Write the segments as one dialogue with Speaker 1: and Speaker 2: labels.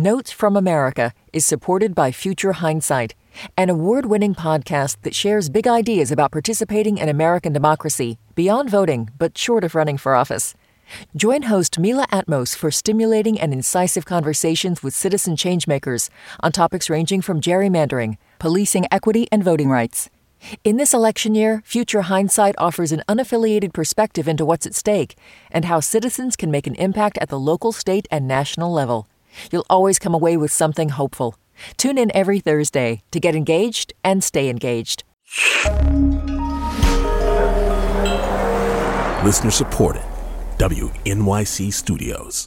Speaker 1: Notes from America is supported by Future Hindsight, an award-winning podcast that shares big ideas about participating in American democracy beyond voting, but short of running for office. Join host Mila Atmos for stimulating and incisive conversations with citizen changemakers on topics ranging from gerrymandering, policing equity, and voting rights. In this election year, Future Hindsight offers an unaffiliated perspective into what's at stake and how citizens can make an impact at the local, state, and national level. You'll always come away with something hopeful. Tune in every Thursday to get engaged and stay engaged.
Speaker 2: Listener supported. WNYC Studios.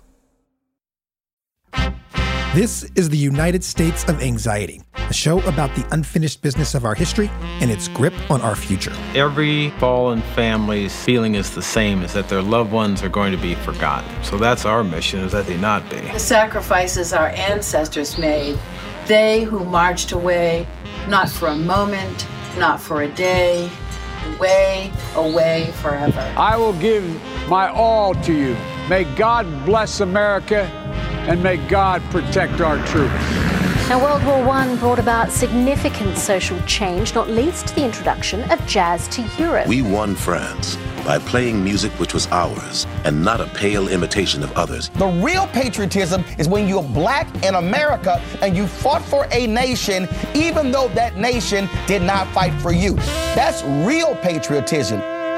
Speaker 3: This is the United States of Anxiety, a show about the unfinished business of our history and its grip on our future.
Speaker 4: Every fallen family's feeling is the same, is that their loved ones are going to be forgotten. So that's our mission, is that they not be.
Speaker 5: The sacrifices our ancestors made, they who marched away, not for a moment, not for a day, away forever.
Speaker 6: I will give my all to you. May God bless America, and may God protect our troops.
Speaker 7: Now, World War I brought about significant social change, not least the introduction of jazz to Europe.
Speaker 8: We won France by playing music which was ours and not a pale imitation of others.
Speaker 9: The real patriotism is when you're black in America and you fought for a nation even though that nation did not fight for you. That's real patriotism.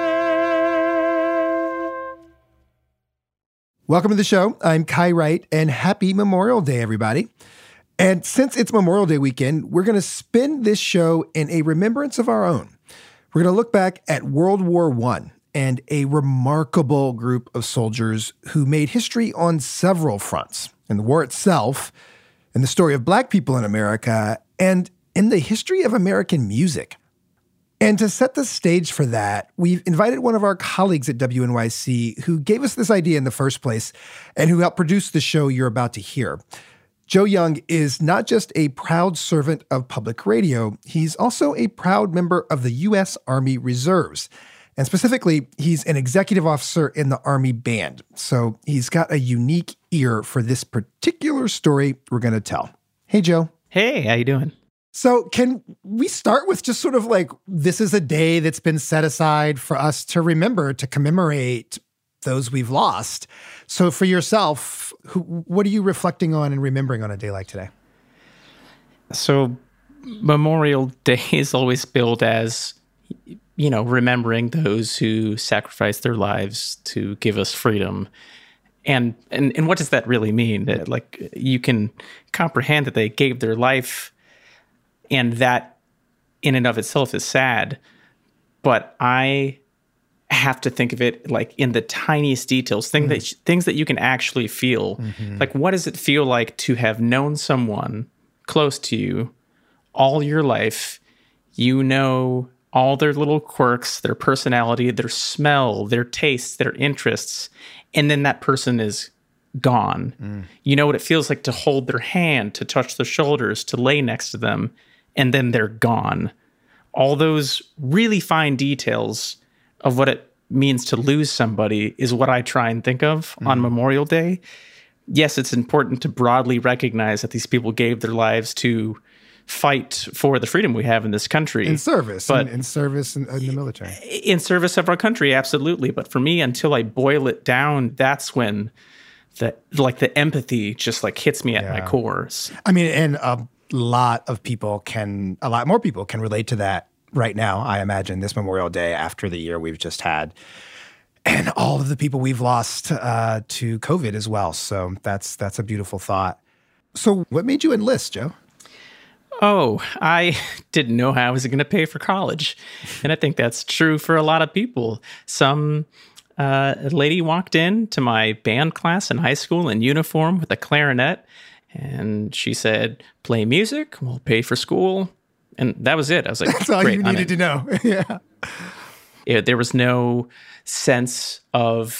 Speaker 3: Welcome to the show. I'm Kai Wright, and happy Memorial Day, everybody. And since it's Memorial Day weekend, we're going to spin this show in a remembrance of our own. We're going to look back at World War I and a remarkable group of soldiers who made history on several fronts, in the war itself, in the story of Black people in America, and in the history of American music. And to set the stage for that, we've invited one of our colleagues at WNYC who gave us this idea in the first place and who helped produce the show you're about to hear. Joe Young is not just a proud servant of public radio, he's also a proud member of the U.S. Army Reserves. And specifically, he's an executive officer in the Army Band. So he's got a unique ear for this particular story we're going to tell. Hey, Joe.
Speaker 10: Hey, how you doing?
Speaker 3: So can we start with just sort of like, this is a day that's been set aside for us to remember, to commemorate those we've lost. So for yourself, what are you reflecting on and remembering on a day like today?
Speaker 10: So Memorial Day is always billed as, you know, remembering those who sacrificed their lives to give us freedom. And what does that really mean? That, like, you can comprehend that they gave their life, and that in and of itself is sad. But I have to think of it like in the tiniest details, things that you can actually feel. Mm-hmm. Like, what does it feel like to have known someone close to you all your life? You know all their little quirks, their personality, their smell, their tastes, their interests, and then that person is gone. Mm. You know what it feels like to hold their hand, to touch their shoulders, to lay next to them, and then they're gone. All those really fine details of what it means to lose somebody is what I try and think of on Memorial Day. Yes, it's important to broadly recognize that these people gave their lives to fight for the freedom we have in this country.
Speaker 3: In service, in service in the military.
Speaker 10: In service of our country, absolutely. But for me, until I boil it down, that's when the empathy just like hits me at my core.
Speaker 3: I mean, and a lot more people can relate to that right now, I imagine, this Memorial Day after the year we've just had. And all of the people we've lost to COVID as well. So that's a beautiful thought. So what made you enlist, Joe?
Speaker 10: Oh, I didn't know how I was going to pay for college. And I think that's true for a lot of people. Some lady walked in to my band class in high school in uniform with a clarinet. And she said, play music, we'll pay for school. And that was it. I was like,
Speaker 3: that's all you needed to know.
Speaker 10: Yeah, there was no sense of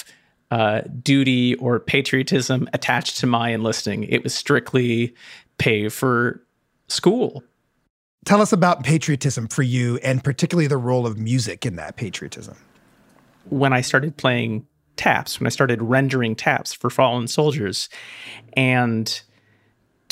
Speaker 10: duty or patriotism attached to my enlisting. It was strictly pay for school.
Speaker 3: Tell us about patriotism for you, and particularly the role of music in that patriotism.
Speaker 10: When I started playing taps, when I started rendering taps for fallen soldiers, and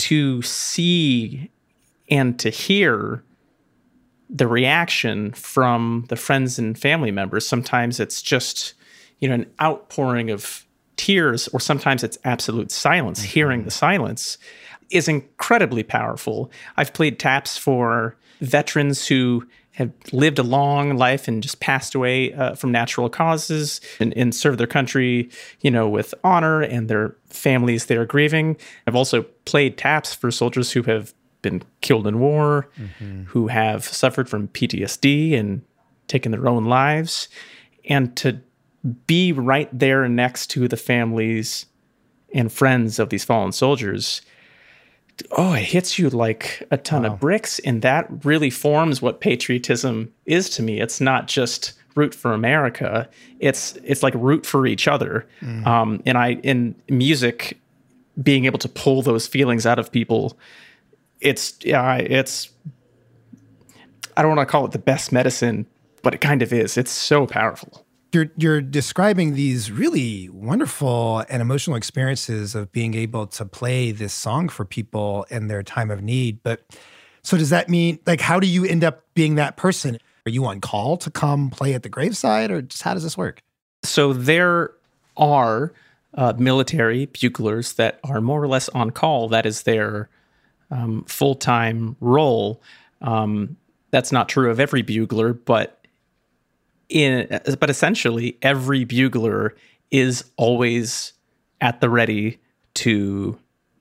Speaker 10: to see and to hear the reaction from the friends and family members. Sometimes it's just, an outpouring of tears, or sometimes it's absolute silence. Mm-hmm. Hearing the silence is incredibly powerful. I've played taps for veterans who have lived a long life and just passed away from natural causes and served their country, with honor, and their families they're grieving. I've also played taps for soldiers who have been killed in war, mm-hmm. who have suffered from PTSD and taken their own lives. And to be right there next to the families and friends of these fallen soldiers, it hits you like a ton of bricks. And that really forms what patriotism is to me. It's not just root for America. It's like root for each other. Mm. And in music, being able to pull those feelings out of people, it's I don't want to call it the best medicine, but it kind of is. It's so powerful.
Speaker 3: You're describing these really wonderful and emotional experiences of being able to play this song for people in their time of need. But so does that mean, how do you end up being that person? Are you on call to come play at the graveside, or just how does this work?
Speaker 10: So there are military buglers that are more or less on call. That is their full-time role. That's not true of every bugler, but essentially every bugler is always at the ready to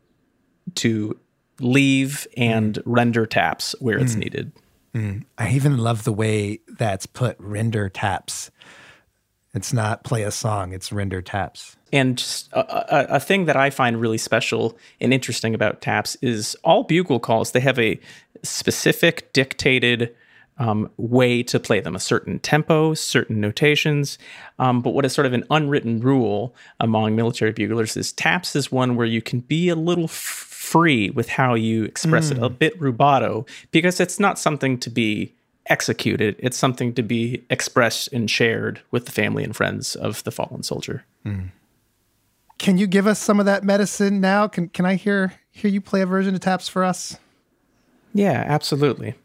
Speaker 10: leave and render taps where it's needed.
Speaker 3: I even love the way that's put, render taps. It's not play a song, it's render taps.
Speaker 10: And just a thing that I find really special and interesting about taps is all bugle calls, they have a specific dictated way to play them, a certain tempo, certain notations. But what is sort of an unwritten rule among military buglers is taps is one where you can be a little free with how you express it, a bit rubato, because it's not something to be executed. It's something to be expressed and shared with the family and friends of the fallen soldier. Mm.
Speaker 3: Can you give us some of that medicine now? Can I hear you play a version of taps for us?
Speaker 10: Yeah, absolutely.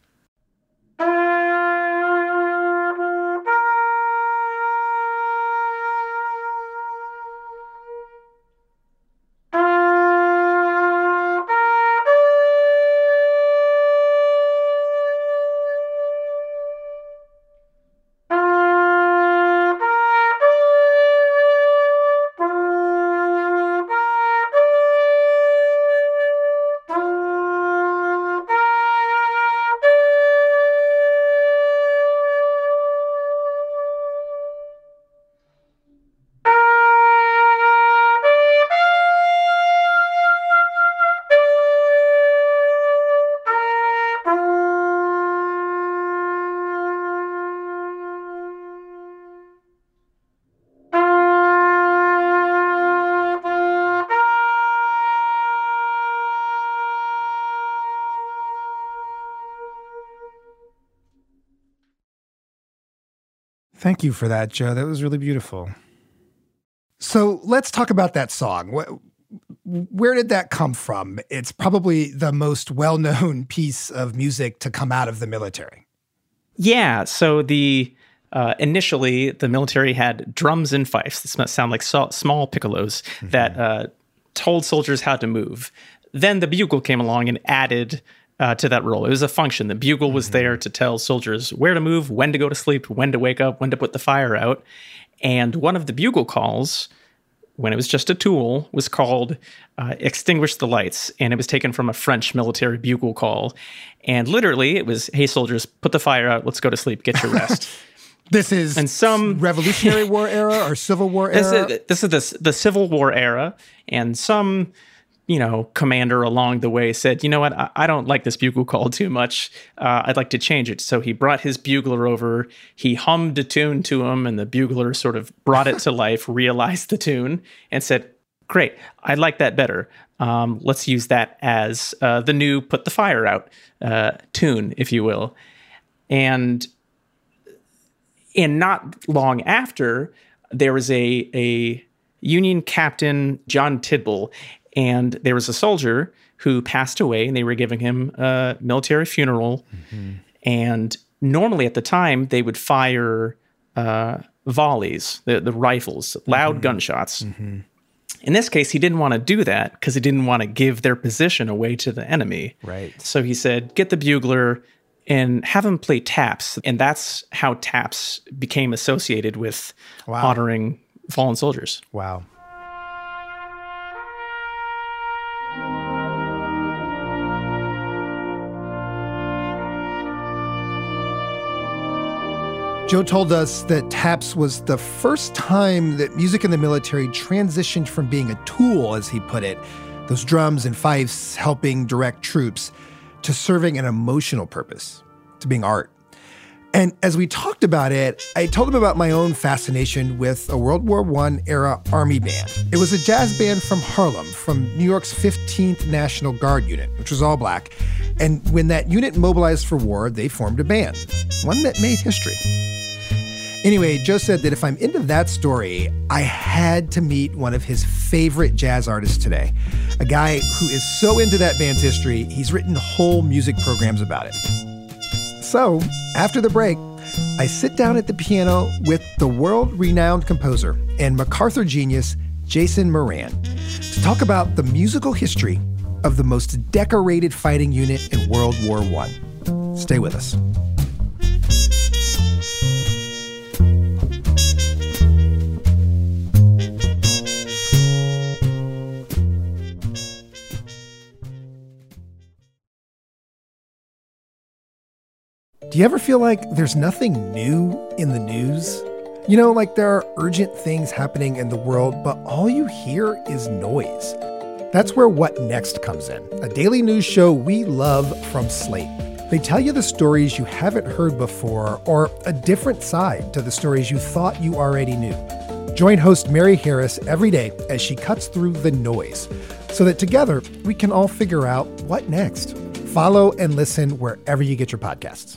Speaker 3: Thank you for that, Joe. That was really beautiful. So let's talk about that song. Where did that come from? It's probably the most well-known piece of music to come out of the military.
Speaker 10: Yeah. So initially, the military had drums and fifes. This must sound like small piccolos that told soldiers how to move. Then the bugle came along and added to that role. It was a function. The bugle was there to tell soldiers where to move, when to go to sleep, when to wake up, when to put the fire out. And one of the bugle calls, when it was just a tool, was called Extinguish the Lights. And it was taken from a French military bugle call. And literally it was, hey, soldiers, put the fire out. Let's go to sleep. Get your rest.
Speaker 3: This is Revolutionary War era or Civil War era?
Speaker 10: This is the Civil War era. And some commander along the way said, you know what, I don't like this bugle call too much. I'd like to change it. So he brought his bugler over. He hummed a tune to him, and the bugler sort of brought it to life, realized the tune, and said, great, I like that better. Let's use that as the new Put the Fire Out tune, if you will. And not long after, there was a Union captain, John Tidball, and there was a soldier who passed away, and they were giving him a military funeral. Mm-hmm. And normally at the time, they would fire volleys, the rifles, loud gunshots. Mm-hmm. In this case, he didn't want to do that because he didn't want to give their position away to the enemy.
Speaker 3: Right.
Speaker 10: So he said, get the bugler and have him play taps. And that's how taps became associated with honoring fallen soldiers.
Speaker 3: Wow. Joe told us that taps was the first time that music in the military transitioned from being a tool, as he put it, those drums and fifes helping direct troops, to serving an emotional purpose, to being art. And as we talked about it, I told him about my own fascination with a World War I era army band. It was a jazz band from Harlem, from New York's 15th National Guard unit, which was all black. And when that unit mobilized for war, they formed a band, one that made history. Anyway, Joe said that if I'm into that story, I had to meet one of his favorite jazz artists today, a guy who is so into that band's history, he's written whole music programs about it. So, after the break, I sit down at the piano with the world-renowned composer and MacArthur genius, Jason Moran, to talk about the musical history of the most decorated fighting unit in World War I. Stay with us. Do you ever feel like there's nothing new in the news? You know, like there are urgent things happening in the world, but all you hear is noise. That's where What Next comes in, a daily news show we love from Slate. They tell you the stories you haven't heard before, or a different side to the stories you thought you already knew. Join host Mary Harris every day as she cuts through the noise, so that together we can all figure out what next. Follow and listen wherever you get your podcasts.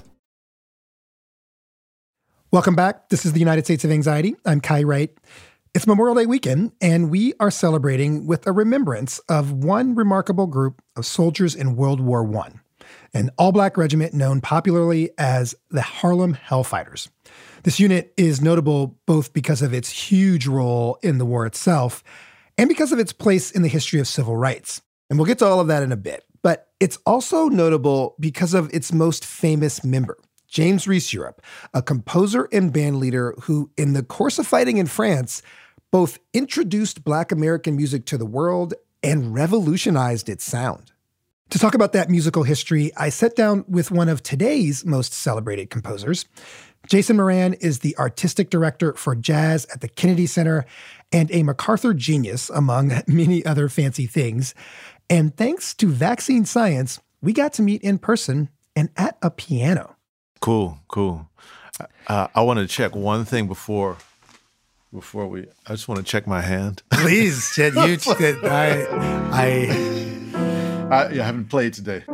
Speaker 3: Welcome back. This is the United States of Anxiety. I'm Kai Wright. It's Memorial Day weekend, and we are celebrating with a remembrance of one remarkable group of soldiers in World War I, an all-black regiment known popularly as the Harlem Hellfighters. This unit is notable both because of its huge role in the war itself and because of its place in the history of civil rights. And we'll get to all of that in a bit. But it's also notable because of its most famous member, James Reese Europe, a composer and band leader who, in the course of fighting in France, both introduced Black American music to the world and revolutionized its sound. To talk about that musical history, I sat down with one of today's most celebrated composers. Jason Moran is the artistic director for jazz at the Kennedy Center and a MacArthur genius, among many other fancy things. And thanks to vaccine science, we got to meet in person and at a piano.
Speaker 11: Cool. I want to check one thing before we. I just want to check my hand.
Speaker 3: Please, Chet. I
Speaker 11: haven't played today.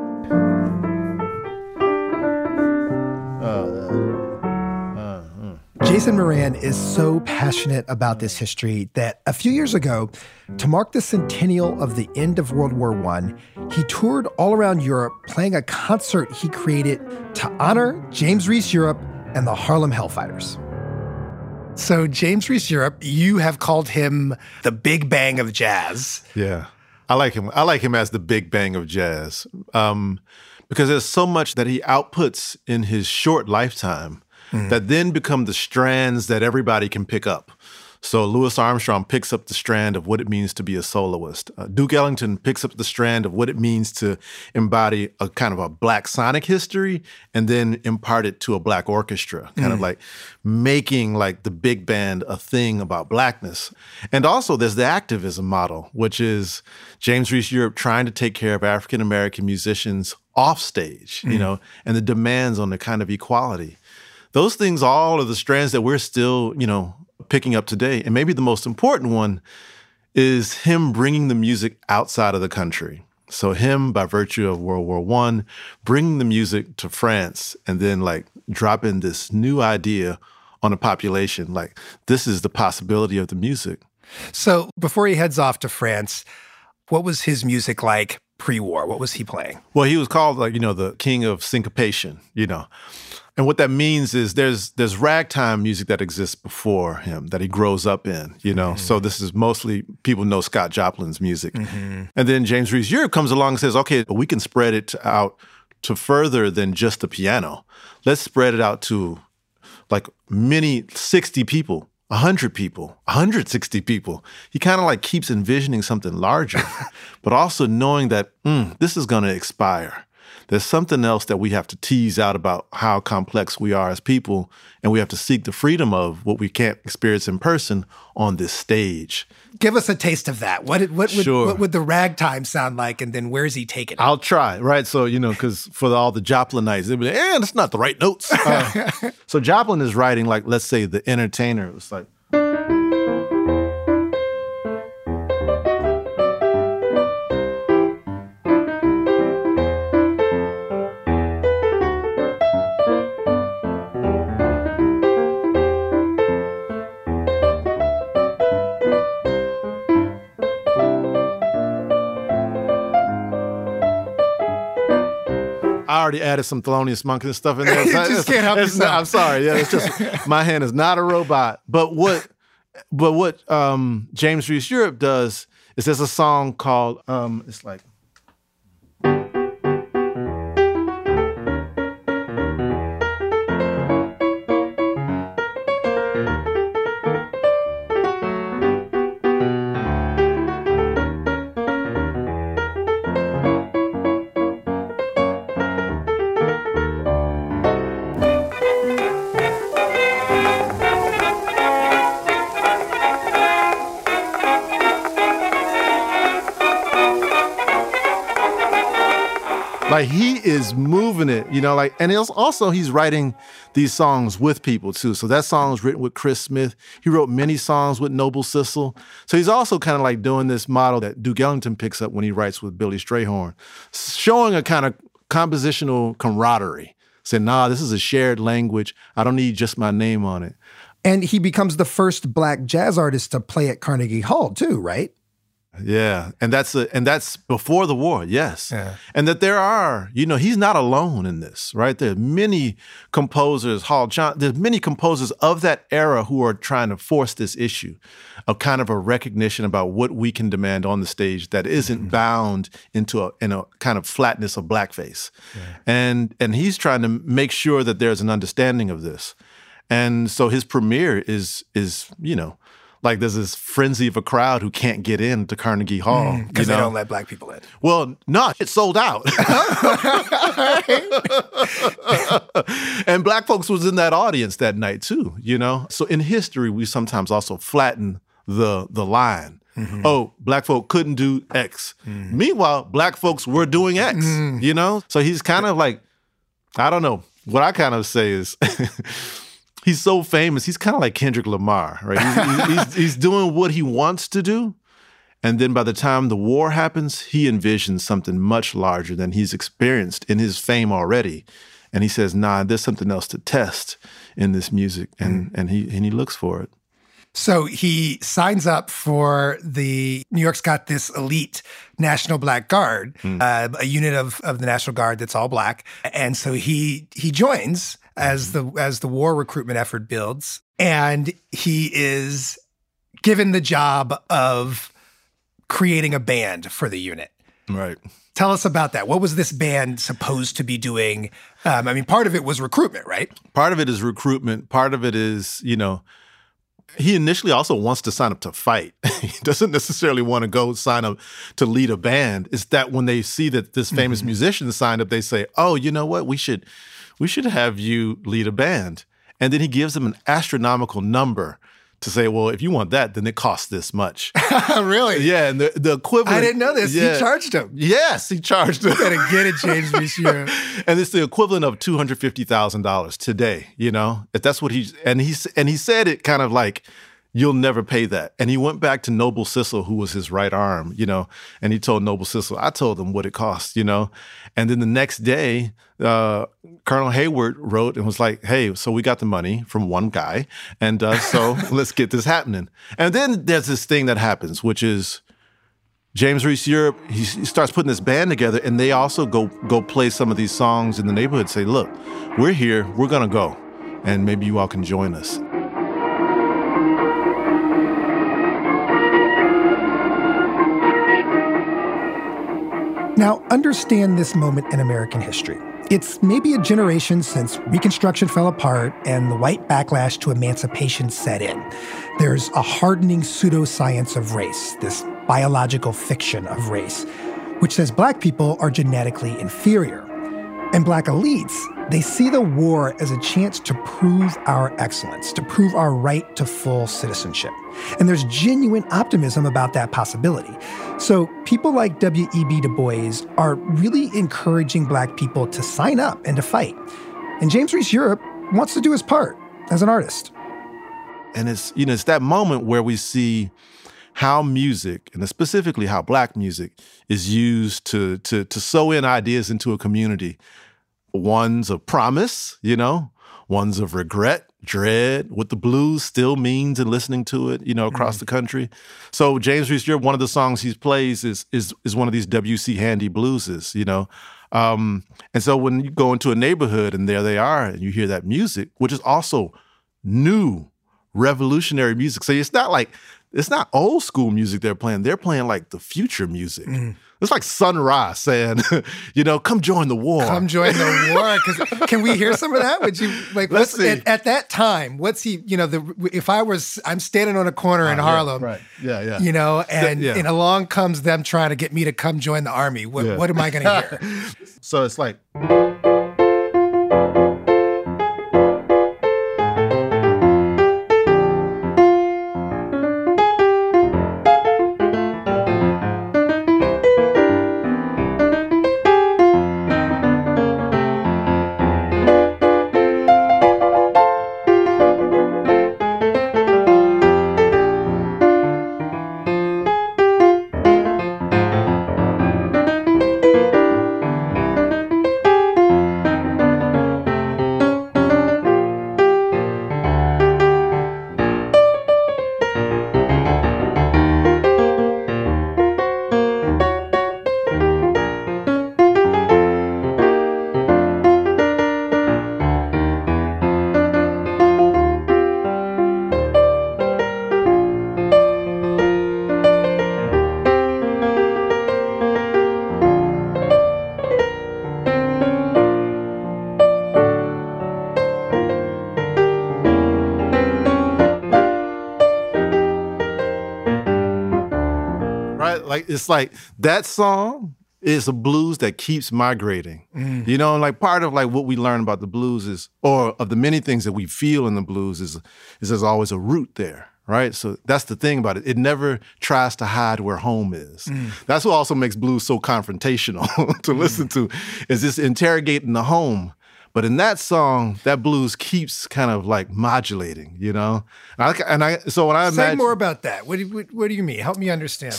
Speaker 3: Jason Moran is so passionate about this history that a few years ago, to mark the centennial of the end of World War I, he toured all around Europe playing a concert he created to honor James Reese Europe and the Harlem Hellfighters. So James Reese Europe, you have called him the Big Bang of jazz.
Speaker 11: Yeah, I like him. I like him as the Big Bang of jazz because there's so much that he outputs in his short lifetime that then become the strands that everybody can pick up. So Louis Armstrong picks up the strand of what it means to be a soloist. Duke Ellington picks up the strand of what it means to embody a kind of a Black sonic history and then impart it to a Black orchestra, kind of like making like the big band a thing about Blackness. And also there's the activism model, which is James Reese Europe trying to take care of African-American musicians off stage, you know, and the demands on the kind of equality. Those things all are the strands that we're still, you know, picking up today. And maybe the most important one is him bringing the music outside of the country. So him, by virtue of World War I, bringing the music to France and then like dropping this new idea on a population. Like, this is the possibility of the music.
Speaker 3: So before he heads off to France, what was his music like pre-war? What was he playing?
Speaker 11: Well, he was called the king of syncopation, And what that means is there's ragtime music that exists before him that he grows up in, So this is mostly, people know Scott Joplin's music. And then James Reese Europe comes along and says, okay, we can spread it out to further than just the piano. Let's spread it out to 60 people, 100 people, 160 people. He kind of keeps envisioning something larger, but also knowing that this is going to expire. There's something else that we have to tease out about how complex we are as people, and we have to seek the freedom of what we can't experience in person on this stage.
Speaker 3: Give us a taste of that. What would the ragtime sound like, and then where's he taking it?
Speaker 11: I'll try, right? So, because for all the Joplinites, they'd be like, that's not the right notes. So Joplin is writing, let's say, The Entertainer. It was like... I already added some Thelonious Monk and stuff in there.
Speaker 3: You just can't help yourself.
Speaker 11: I'm sorry. Yeah, it's just my hand is not a robot. But what James Reese Europe does is there's a song called it's like. He is moving it, and he's writing these songs with people too. So that song was written with Chris Smith. He wrote many songs with Noble Sissle. So he's also kind of doing this model that Duke Ellington picks up when he writes with Billy Strayhorn, showing a kind of compositional camaraderie. Saying, this is a shared language. I don't need just my name on it.
Speaker 3: And he becomes the first Black jazz artist to play at Carnegie Hall too, right?
Speaker 11: Yeah, and that's before the war, yes. Yeah. And that there are, he's not alone in this, right? There are many composers, there's many composers of that era who are trying to force this issue of kind of a recognition about what we can demand on the stage that isn't bound in a kind of flatness of blackface. Yeah. And he's trying to make sure that there's an understanding of this. And so his premiere is there's this frenzy of a crowd who can't get into Carnegie Hall.
Speaker 3: Because they don't let Black people in.
Speaker 11: Well, no, it's sold out. And Black folks was in that audience that night too, So in history, we sometimes also flatten the line. Mm-hmm. Oh, Black folk couldn't do X. Mm. Meanwhile, Black folks were doing X, So he's kind of I don't know. What I kind of say is... He's so famous. He's kind of like Kendrick Lamar, right? He's doing what he wants to do. And then by the time the war happens, he envisions something much larger than he's experienced in his fame already. And he says, there's something else to test in this music. And he looks for it.
Speaker 3: So he signs up for New York's got this elite National Black Guard, a unit of the National Guard that's all Black. And so he joins as the war recruitment effort builds, and he is given the job of creating a band for the unit.
Speaker 11: Right.
Speaker 3: Tell us about that. What was this band supposed to be doing? Part of it was recruitment, right?
Speaker 11: Part of it is recruitment. Part of it is, he initially also wants to sign up to fight. He doesn't necessarily want to go sign up to lead a band. It's that when they see that this famous musician signed up, they say, oh, you know what? We should have you lead a band. And then he gives them an astronomical number to say, well, if you want that, then it costs this much.
Speaker 3: Really?
Speaker 11: Yeah, and the equivalent...
Speaker 3: I didn't know this. Yeah. He charged him.
Speaker 11: Yes, he charged him.
Speaker 3: You better get it, James Reese Europe.
Speaker 11: And it's the equivalent of $250,000 today, If that's what he said it kind of like, you'll never pay that. And he went back to Noble Sissle, who was his right arm, and he told Noble Sissle, I told him what it cost, And then the next day, Colonel Hayward wrote and was like, hey, so we got the money from one guy, and so let's get this happening. And then there's this thing that happens, which is James Reese Europe, he starts putting this band together, and they also go play some of these songs in the neighborhood, say, look, we're here, we're going to go, and maybe you all can join us.
Speaker 3: Now, understand this moment in American history. It's maybe a generation since Reconstruction fell apart and the white backlash to emancipation set in. There's a hardening pseudoscience of race, this biological fiction of race, which says Black people are genetically inferior. And Black elites, they see the war as a chance to prove our excellence, to prove our right to full citizenship. And there's genuine optimism about that possibility. So people like W.E.B. Du Bois are really encouraging Black people to sign up and to fight. And James Reese Europe wants to do his part as an artist.
Speaker 11: And it's that moment where we see how music, and specifically how Black music, is used to sew in ideas into a community. Ones of promise, ones of regret, dread, what the blues still means in listening to it, across the country. So James Reese Europe, one of the songs he plays is one of these W.C. Handy blueses, And so when you go into a neighborhood and there they are and you hear that music, which is also new, revolutionary music. So it's not old school music they're playing. They're playing like the future music. It's like Sun Ra saying, come join the war.
Speaker 3: Come join the war. 'Cause can we hear some of that? Would you
Speaker 11: Let's see.
Speaker 3: At that time, what's he, I'm standing on a corner in Harlem.
Speaker 11: Right. Yeah.
Speaker 3: And along comes them trying to get me to come join the army. What am I going to hear?
Speaker 11: So it's like... It's like that song is a blues that keeps migrating. Part of what we learn about the blues is, or of the many things that we feel in the blues is there's always a root there, right? So that's the thing about it. It never tries to hide where home is. That's what also makes blues so confrontational to listen to, is this interrogating the home. But in that song, that blues keeps kind of modulating, So when I imagine,
Speaker 3: say more about that. What do you mean? Help me understand.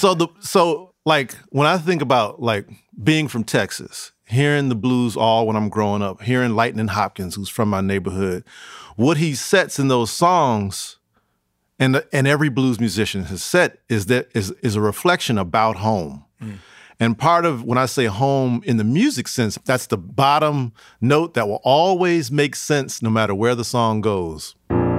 Speaker 11: So when I think about being from Texas, hearing the blues all when I'm growing up, hearing Lightning Hopkins, who's from my neighborhood, what he sets in those songs, and every blues musician has set, is a reflection about home. And part of when I say home in the music sense, that's the bottom note that will always make sense no matter where the song goes.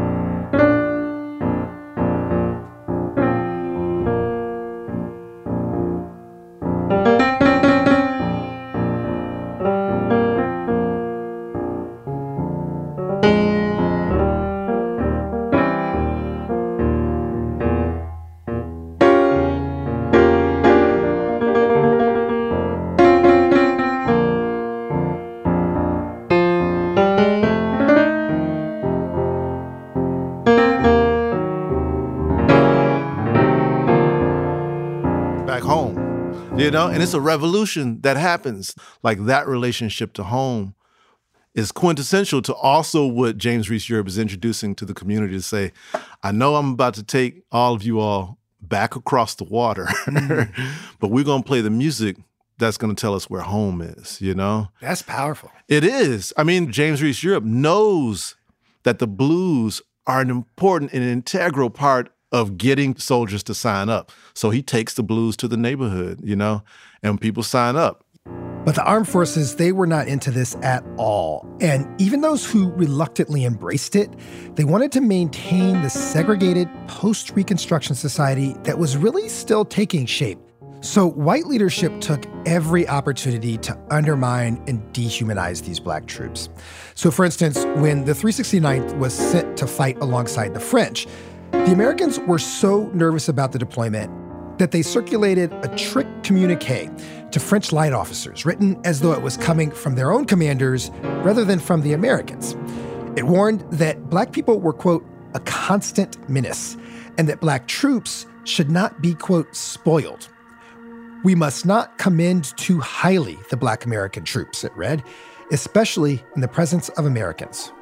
Speaker 11: And it's a revolution that happens. That relationship to home is quintessential to also what James Reese Europe is introducing to the community, to say, I know I'm about to take all of you all back across the water, but we're going to play the music that's going to tell us where home is,
Speaker 3: That's powerful.
Speaker 11: It is. I mean, James Reese Europe knows that the blues are an important and integral part of getting soldiers to sign up. So he takes the blues to the neighborhood, and people sign up.
Speaker 3: But the armed forces, they were not into this at all. And even those who reluctantly embraced it, they wanted to maintain the segregated post-Reconstruction society that was really still taking shape. So white leadership took every opportunity to undermine and dehumanize these black troops. So for instance, when the 369th was sent to fight alongside the French, the Americans were so nervous about the deployment that they circulated a trick communique to French light officers, written as though it was coming from their own commanders rather than from the Americans. It warned that black people were, quote, a constant menace, and that black troops should not be, quote, spoiled. We must not commend too highly the black American troops, it read, especially in the presence of Americans.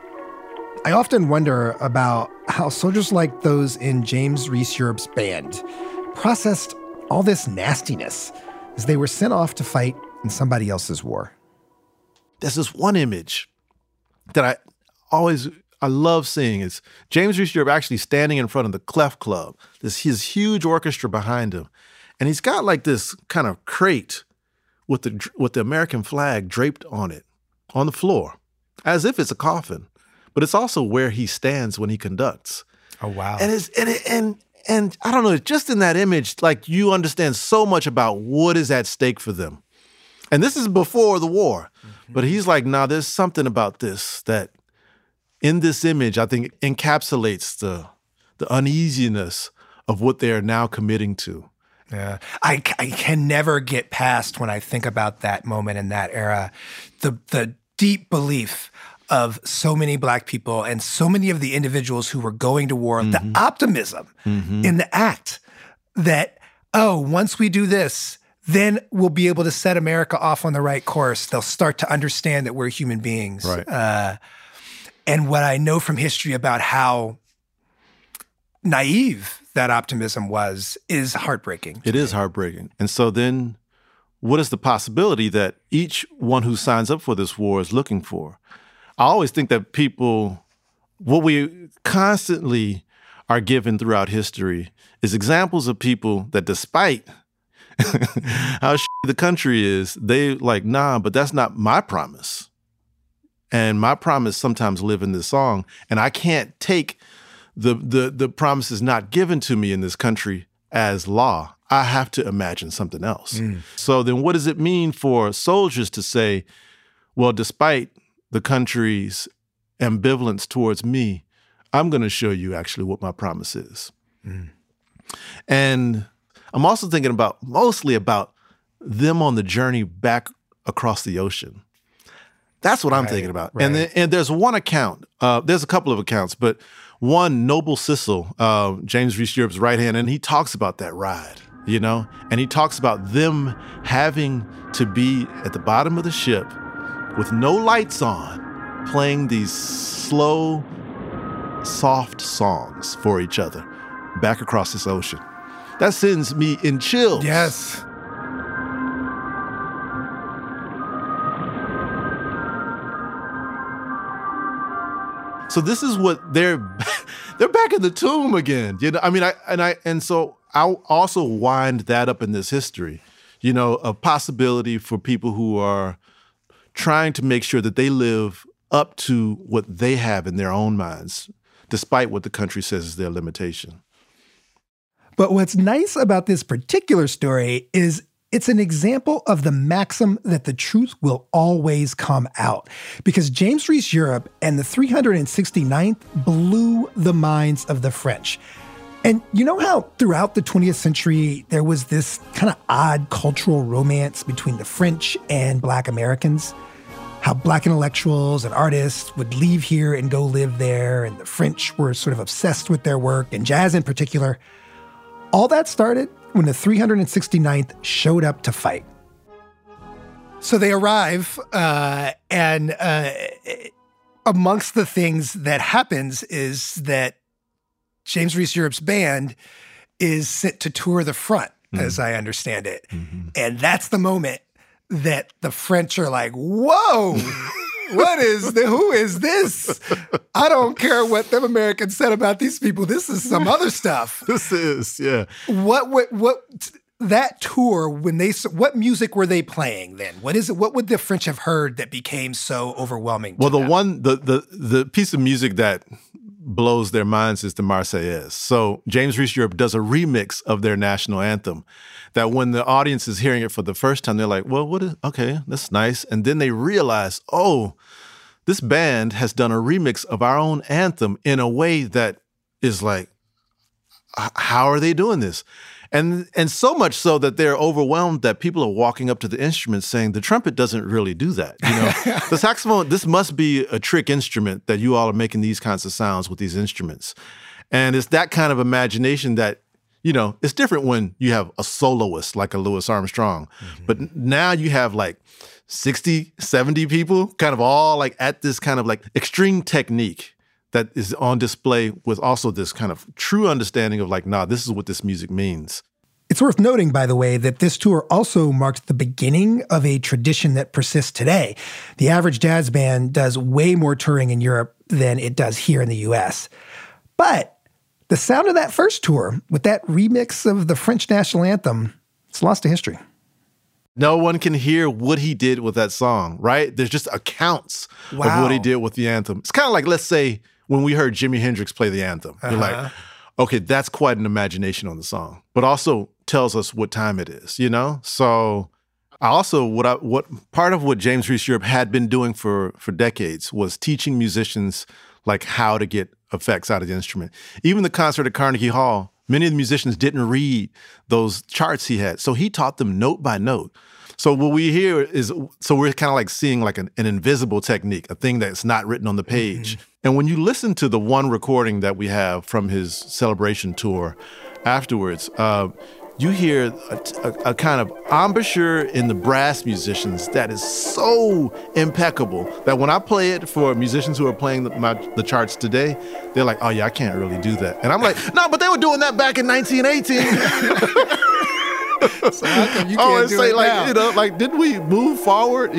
Speaker 3: I often wonder about how soldiers like those in James Reese Europe's band processed all this nastiness as they were sent off to fight in somebody else's war.
Speaker 11: There's this one image that I love seeing. Is James Reese Europe actually standing in front of the Clef Club, his huge orchestra behind him. And he's got like this kind of crate with the American flag draped on it, on the floor, as if it's a coffin. But it's also where he stands when he conducts.
Speaker 3: Oh, wow.
Speaker 11: And I don't know, just in that image, like you understand so much about what is at stake for them. And this is before the war. Mm-hmm. But he's like, nah, there's something about this that in this image, I think encapsulates the uneasiness of what they're now committing to.
Speaker 3: Yeah. I can never get past, when I think about that moment in that era, the deep belief of so many black people and so many of the individuals who were going to war, the optimism in the act that, once we do this, then we'll be able to set America off on the right course. They'll start to understand that we're human beings.
Speaker 11: Right.
Speaker 3: And what I know from history about how naive that optimism was is heartbreaking.
Speaker 11: It is heartbreaking. And so then what is the possibility that each one who signs up for this war is looking for? I always think that what we constantly are given throughout history is examples of people that despite how the country is, they like, nah, but that's not my promise. And my promise sometimes live in this song, and I can't take the promises not given to me in this country as law. I have to imagine something else. So then what does it mean for soldiers to say, well, despite the country's ambivalence towards me, I'm going to show you actually what my promise is. And I'm also thinking mostly about them on the journey back across the ocean. That's what I'm thinking about. Right. And there's one account, there's a couple of accounts, but one, Noble Sissel, James Reese Europe's right hand, and he talks about that ride, and he talks about them having to be at the bottom of the ship with no lights on, playing these slow, soft songs for each other back across this ocean. That sends me in chills.
Speaker 3: Yes.
Speaker 11: So this is what they're back in the tomb again. So I'll also wind that up in this history. A possibility for people who are trying to make sure that they live up to what they have in their own minds, despite what the country says is their limitation.
Speaker 3: But what's nice about this particular story is it's an example of the maxim that the truth will always come out. Because James Reese Europe and the 369th blew the minds of the French. And you know how throughout the 20th century, there was this kind of odd cultural romance between the French and Black Americans? How Black intellectuals and artists would leave here and go live there, and the French were sort of obsessed with their work, and jazz in particular. All that started when the 369th showed up to fight. So they arrive, and amongst the things that happens is that James Reese Europe's band is sent to tour the front, as I understand it. And that's the moment that the French are like, whoa, who is this? I don't care what them Americans said about these people. This is some other stuff.
Speaker 11: This is, yeah.
Speaker 3: What that tour, what music were they playing then? What would the French have heard that became so overwhelming?
Speaker 11: Well, the piece of music that blows their minds is the Marseillaise. So James Reese Europe does a remix of their national anthem that when the audience is hearing it for the first time, they're like, well, okay, that's nice. And then they realize, oh, this band has done a remix of our own anthem in a way that is like, how are they doing this? And so much so that they're overwhelmed that people are walking up to the instrument saying, the trumpet doesn't really do that. The saxophone, this must be a trick instrument that you all are making these kinds of sounds with these instruments. And it's that kind of imagination that, it's different when you have a soloist like a Louis Armstrong. Mm-hmm. But now you have like 60, 70 people kind of all like at this kind of like extreme technique that is on display with also this kind of true understanding of like, this is what this music means.
Speaker 3: It's worth noting, by the way, that this tour also marked the beginning of a tradition that persists today. The average jazz band does way more touring in Europe than it does here in the U.S. But the sound of that first tour, with that remix of the French national anthem, it's lost to history.
Speaker 11: No one can hear what he did with that song, right? There's just accounts of what he did with the anthem. It's kind of like, let's say, when we heard Jimi Hendrix play the anthem. You're like, okay, that's quite an imagination on the song, but also tells us what time it is, So I also, what part of what James Reese Europe had been doing for decades was teaching musicians like how to get effects out of the instrument. Even the concert at Carnegie Hall, many of the musicians didn't read those charts he had. So he taught them note by note. So what we hear is, we're kind of like seeing like an invisible technique, a thing that's not written on the page. Mm-hmm. And when you listen to the one recording that we have from his celebration tour afterwards, you hear a kind of embouchure in the brass musicians that is so impeccable that when I play it for musicians who are playing the charts today, they're like, oh yeah, I can't really do that. And I'm like, no, but they were doing that back in 1918.
Speaker 3: So how come you can't do it now?
Speaker 11: Like, didn't we move forward,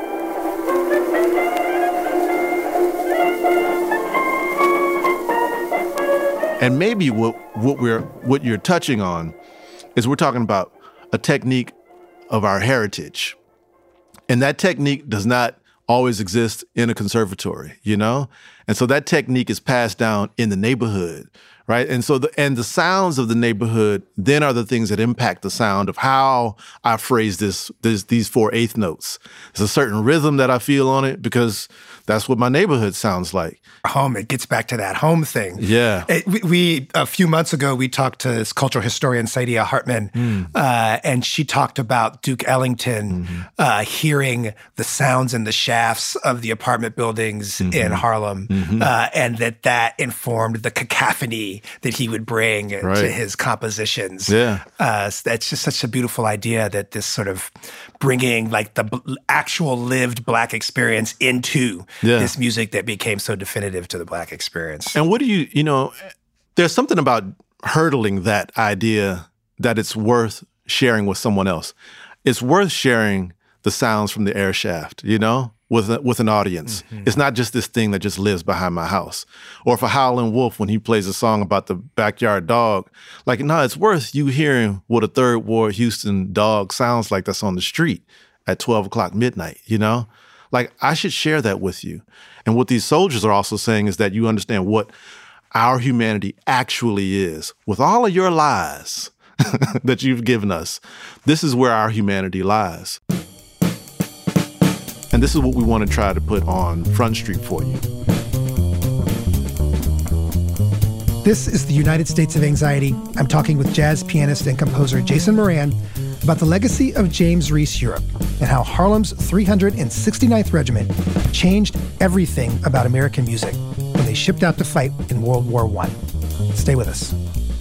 Speaker 11: And maybe what you're touching on is we're talking about a technique of our heritage. And that technique does not always exist in a conservatory, And so that technique is passed down in the neighborhood, right? And so the sounds of the neighborhood then are the things that impact the sound of how I phrase these 4/8 notes. There's a certain rhythm that I feel on it because that's what my neighborhood sounds like.
Speaker 3: Home, it gets back to that home thing.
Speaker 11: Yeah.
Speaker 3: We a few months ago, we talked to this cultural historian, Saidiya Hartman, and she talked about Duke Ellington hearing the sounds and the shafts of the apartment buildings in Harlem, and that informed the cacophony that he would bring to his compositions.
Speaker 11: Yeah.
Speaker 3: That's just such a beautiful idea that this sort of bringing like the actual lived Black experience into this music that became so definitive to the Black experience.
Speaker 11: And what do you there's something about hurdling that idea that it's worth sharing with someone else. It's worth sharing the sounds from the air shaft, with an audience. Mm-hmm. It's not just this thing that just lives behind my house. Or for Howlin' Wolf, when he plays a song about the backyard dog, it's worth you hearing what a Third Ward Houston dog sounds like that's on the street at 12 o'clock midnight, I should share that with you. And what these soldiers are also saying is that you understand what our humanity actually is. With all of your lies that you've given us, this is where our humanity lies. And this is what we want to try to put on Front Street for you.
Speaker 3: This is the United States of Anxiety. I'm talking with jazz pianist and composer Jason Moran about the legacy of James Reese Europe and how Harlem's 369th Regiment changed everything about American music when they shipped out to fight in World War I. Stay with us.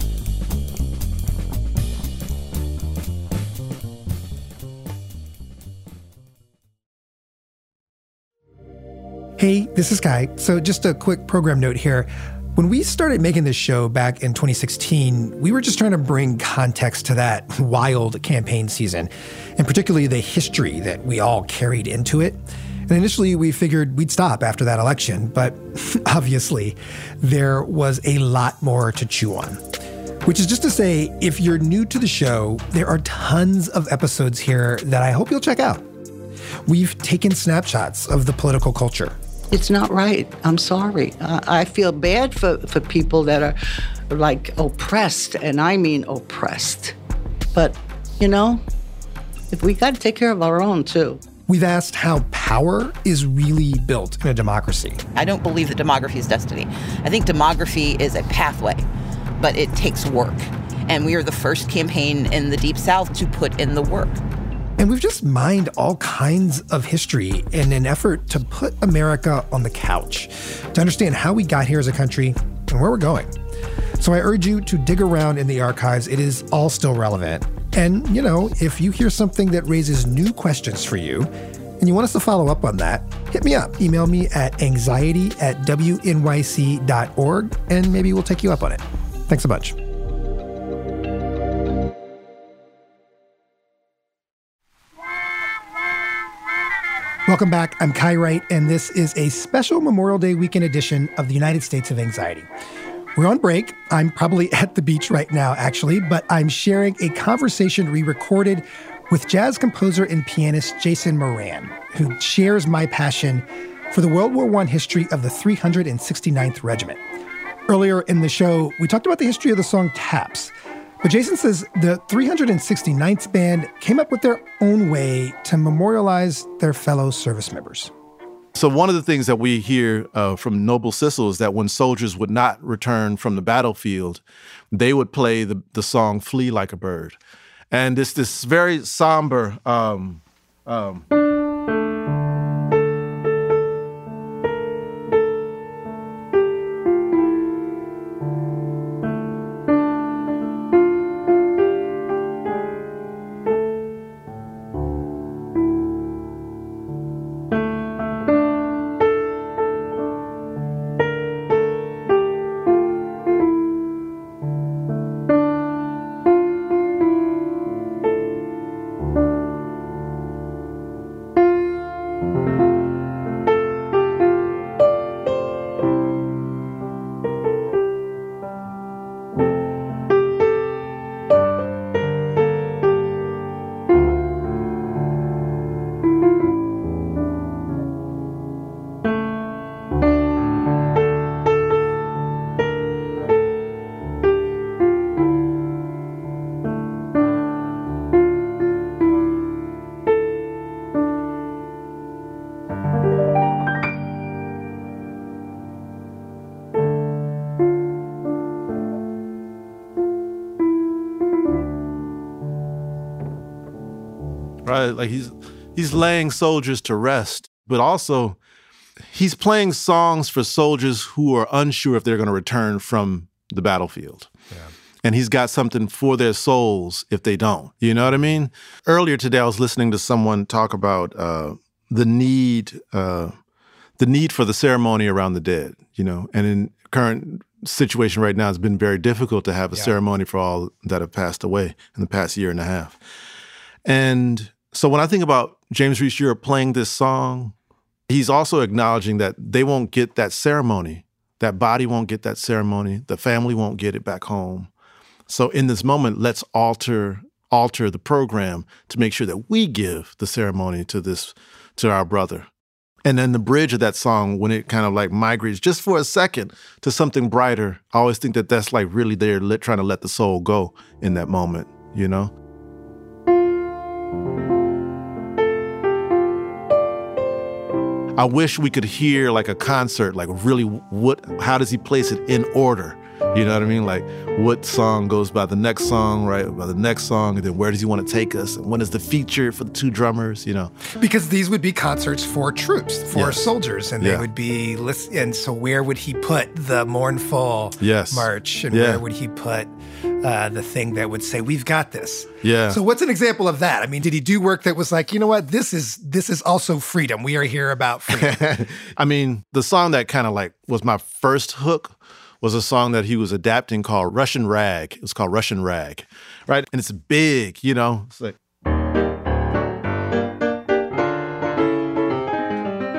Speaker 3: Hey, this is Kai. So just a quick program note here. When we started making this show back in 2016, we were just trying to bring context to that wild campaign season, and particularly the history that we all carried into it. And And initially, we figured we'd stop after that election, but obviously, there was a lot more to chew on. Which is just to say, if you're new to the show, there are tons of episodes here that I hope you'll check out. We've taken snapshots of the political culture.
Speaker 12: It's not right. I'm sorry. I feel bad for people that are like oppressed, and I mean oppressed. But, if we got to take care of our own too.
Speaker 3: We've asked how power is really built in a democracy.
Speaker 13: I don't believe that demography is destiny. I think demography is a pathway, but it takes work. And we are the first campaign in the Deep South to put in the work.
Speaker 3: And we've just mined all kinds of history in an effort to put America on the couch, to understand how we got here as a country and where we're going. So I urge you to dig around in the archives. It is all still relevant. And, if you hear something that raises new questions for you and you want us to follow up on that, hit me up. Email me at anxiety@wnyc.org, and maybe we'll take you up on it. Thanks a bunch. Welcome back. I'm Kai Wright, and this is a special Memorial Day weekend edition of the United States of Anxiety. We're on break. I'm probably at the beach right now, actually, but I'm sharing a conversation re-recorded with jazz composer and pianist Jason Moran, who shares my passion for the World War I history of the 369th Regiment. Earlier in the show, we talked about the history of the song Taps, but Jason says the 369th Band came up with their own way to memorialize their fellow service members.
Speaker 11: So one of the things that we hear from Noble Sissle is that when soldiers would not return from the battlefield, they would play the song Flee Like a Bird. And it's this very somber right? Like he's laying soldiers to rest, but also he's playing songs for soldiers who are unsure if they're going to return from the battlefield. Yeah. And he's got something for their souls if they don't. You know what I mean? Earlier today, I was listening to someone talk about the need for the ceremony around the dead, and in current situation right now, it's been very difficult to have a ceremony for all that have passed away in the past year and a half. And so when I think about James Reese Europe playing this song, he's also acknowledging that they won't get that ceremony. That body won't get that ceremony. The family won't get it back home. So in this moment, let's alter the program to make sure that we give the ceremony to our brother. And then the bridge of that song, when it kind of like migrates just for a second to something brighter, I always think that that's like really there trying to let the soul go in that moment, I wish we could hear like a concert, like really how does he place it in order? You know what I mean? Like what song goes by the next song, right? By the next song, and then where does he want to take us? And when is the feature for the two drummers,
Speaker 3: Because these would be concerts for troops, for soldiers, and they would be, and so where would he put the mournful march? And where would he put the thing that would say, we've got this?
Speaker 11: Yeah.
Speaker 3: So what's an example of that? I mean, did he do work that was like, you know what, this is also freedom. We are here about freedom.
Speaker 11: I mean, the song that kind of like was my first hook was a song that he was adapting called Russian Rag. It was called Russian Rag, right? And it's big, It's like...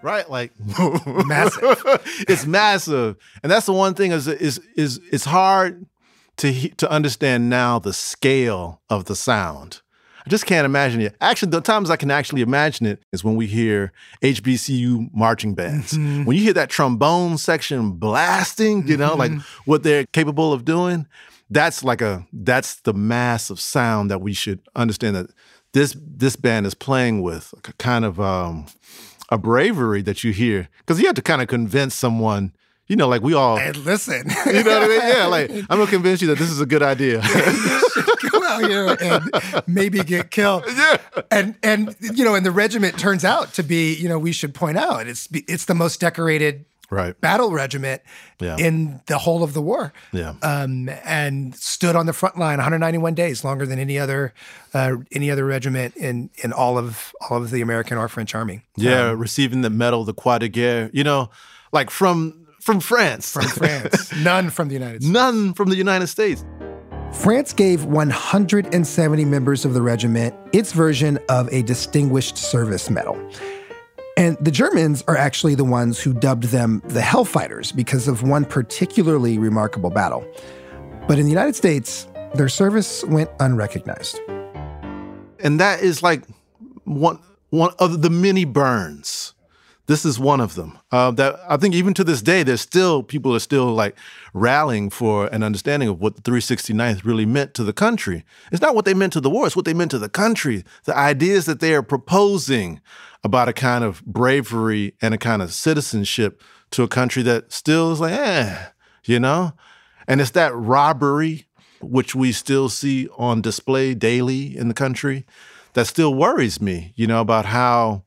Speaker 11: Right, like
Speaker 3: massive.
Speaker 11: It's massive, and that's the one thing is it's hard to understand now the scale of the sound. I just can't imagine it. Actually, the times I can actually imagine it is when we hear HBCU marching bands. Mm-hmm. When you hear that trombone section blasting, you know, like what they're capable of doing. That's the mass of sound that we should understand that this band is playing with, like a kind of a bravery that you hear, because you have to kind of convince someone, you know, like we all.
Speaker 3: And listen.
Speaker 11: You know what I mean? Yeah, like I'm gonna convince you that this is a good idea.
Speaker 3: You should go out here and maybe get killed.
Speaker 11: Yeah.
Speaker 3: And you know, and the regiment turns out to be, you know, we should point out, it's the most decorated battle regiment in the whole of the war.
Speaker 11: Yeah.
Speaker 3: And stood on the front line 191 days, longer than any other regiment in all of the American or French army.
Speaker 11: Yeah, receiving the Medal de Croix de Guerre, you know, like from France.
Speaker 3: From France. None from the United States.
Speaker 11: None from the United States.
Speaker 3: France gave 170 members of the regiment its version of a Distinguished Service Medal. And the Germans are actually the ones who dubbed them the Hellfighters because of one particularly remarkable battle. But in the United States, their service went unrecognized.
Speaker 11: And that is like one of the many burns. This is one of them. That I think even to this day, people are still like rallying for an understanding of what the 369th really meant to the country. It's not what they meant to the war, it's what they meant to the country. The ideas that they are proposing about a kind of bravery and a kind of citizenship to a country that still is like, you know? And it's that robbery, which we still see on display daily in the country, that still worries me, you know, about how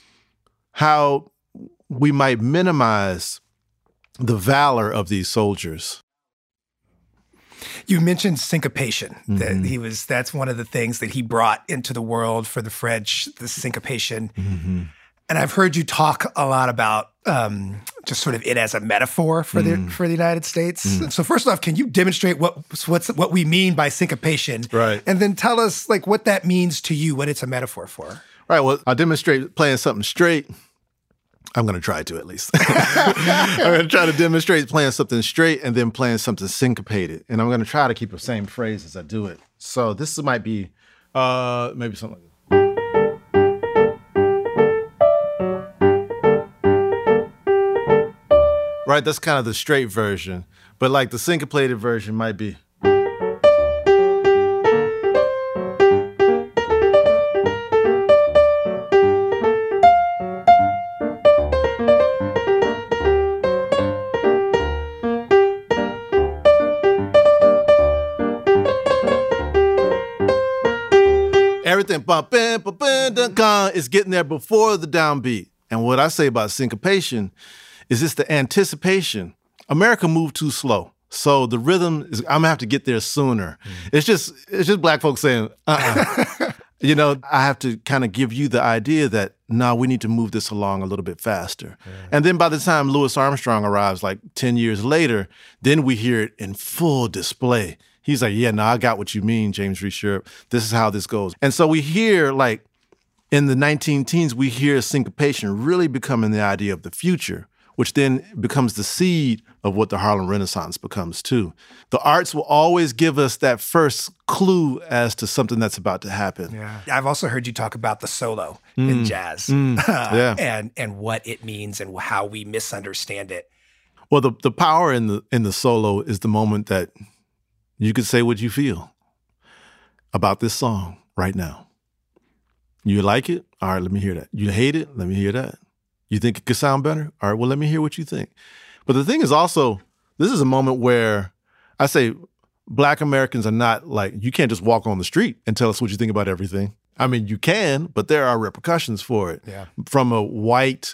Speaker 11: we might minimize the valor of these soldiers.
Speaker 3: You mentioned syncopation. That that's one of the things that he brought into the world for the French, the syncopation. Mm-hmm. And I've heard you talk a lot about just sort of it as a metaphor for the United States. Mm. So first off, can you demonstrate what we mean by syncopation?
Speaker 11: Right.
Speaker 3: And then tell us like what that means to you, what it's a metaphor for.
Speaker 11: Right. Well, I'll demonstrate playing something straight. I'm going to try to, at least. I'm going to try to demonstrate playing something straight and then playing something syncopated. And I'm going to try to keep the same phrase as I do it. So this might be maybe something like this. Right, that's kind of the straight version. But like the syncopated version might be. Everything is getting there before the downbeat. And what I say about syncopation is it's the anticipation. America moved too slow. So the rhythm is, I'm gonna have to get there sooner. It's just black folks saying, You know, I have to kind of give you the idea that, no, we need to move this along a little bit faster. Yeah. And then by the time Louis Armstrong arrives, like 10 years later, then we hear it in full display. He's like, yeah, no, I got what you mean, James Reese Sherritt. This is how this goes. And so we hear, like, in the 19-teens, we hear syncopation really becoming the idea of the future, which then becomes the seed of what the Harlem Renaissance becomes too. The arts will always give us that first clue as to something that's about to happen.
Speaker 3: Yeah, I've also heard you talk about the solo in jazz and what it means and how we misunderstand it.
Speaker 11: Well, the power in the solo is the moment that you could say what you feel about this song right now. You like it? All right, let me hear that. You hate it? Let me hear that. You think it could sound better? All right, well, let me hear what you think. But the thing is also, this is a moment where I say Black Americans are not like, you can't just walk on the street and tell us what you think about everything. I mean, you can, but there are repercussions for it from a white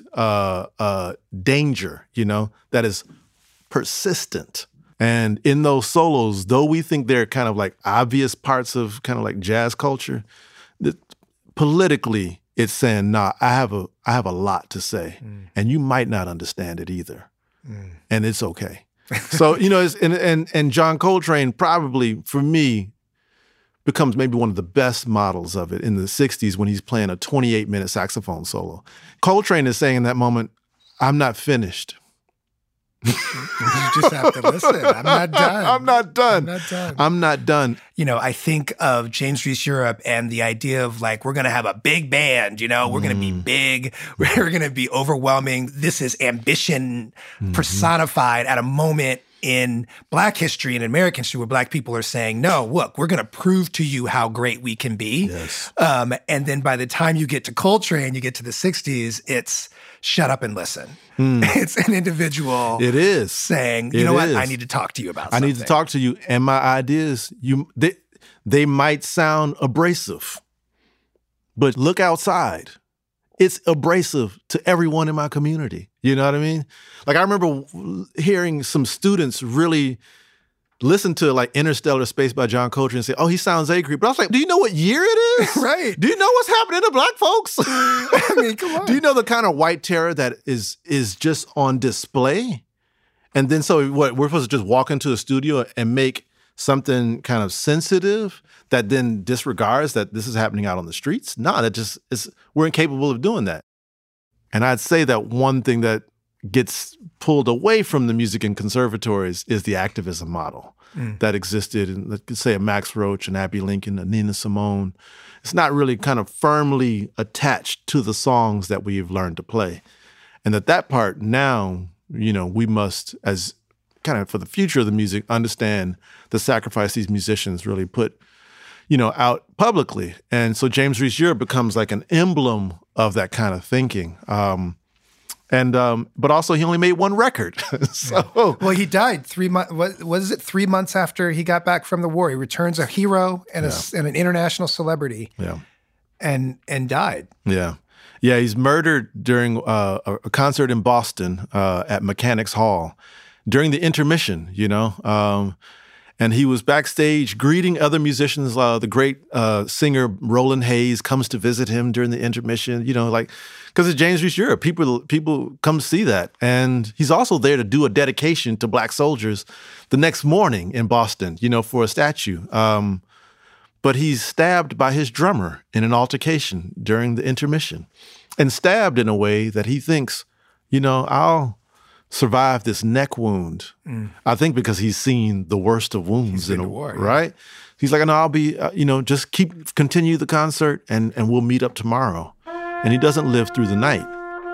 Speaker 11: danger, you know, that is persistent. And in those solos, though we think they're kind of like obvious parts of kind of like jazz culture, politically, it's saying, nah, I have a lot to say, and you might not understand it either, and it's okay. So, you know, and John Coltrane probably, for me, becomes maybe one of the best models of it in the 60s when he's playing a 28-minute saxophone solo. Coltrane is saying in that moment, I'm not finished.
Speaker 3: You just have to listen. I'm not done.
Speaker 11: I'm not done.
Speaker 3: I'm not done.
Speaker 11: I'm not done.
Speaker 3: You know, I think of James Reese Europe and the idea of like, we're going to have a big band, you know, we're going to be big. We're going to be overwhelming. This is ambition personified at a moment in Black history and American history where Black people are saying, no, look, we're going to prove to you how great we can be.
Speaker 11: Yes.
Speaker 3: And then by the time you get to Coltrane, you get to the 60s, it's shut up and listen. It's an individual saying, you know what, I need to talk to you about something.
Speaker 11: I need to talk to you. And my ideas, they might sound abrasive, but look outside. It's abrasive to everyone in my community. You know what I mean? Like I remember hearing some students really listen to like Interstellar Space by John Coltrane and say, oh, he sounds angry. But I was like, do you know what year it is?
Speaker 3: Right.
Speaker 11: Do you know what's happening to Black folks?
Speaker 3: I mean, come on.
Speaker 11: Do you know the kind of white terror that is just on display? And then so what, we're supposed to just walk into a studio and make something kind of sensitive that then disregards that this is happening out on the streets? No, that just is, we're incapable of doing that. And I'd say that one thing that gets pulled away from the music in conservatories is the activism model that existed in, let's say, a Max Roach, an Abbey Lincoln, a Nina Simone. It's not really kind of firmly attached to the songs that we've learned to play. And that part now, you know, we must, as kind of for the future of the music, understand the sacrifice these musicians really put, you know, out publicly. And so James Reese Europe becomes like an emblem of that kind of thinking. But also he only made one record. So
Speaker 3: well, he died 3 months. What is it? 3 months after he got back from the war, he returns a hero and an international celebrity.
Speaker 11: Yeah,
Speaker 3: and died.
Speaker 11: Yeah, yeah. He's murdered during a concert in Boston at Mechanics Hall during the intermission. You know. And he was backstage greeting other musicians. The great singer Roland Hayes comes to visit him during the intermission, you know, like, because it's James Reese Europe. People come see that. And he's also there to do a dedication to Black soldiers the next morning in Boston, you know, for a statue. But he's stabbed by his drummer in an altercation during the intermission, and stabbed in a way that he thinks, you know, I'll survive this neck wound. I think because he's seen the worst of wounds in a war, right? He's like, no, I'll be, you know, just continue the concert and we'll meet up tomorrow. And he doesn't live through the night.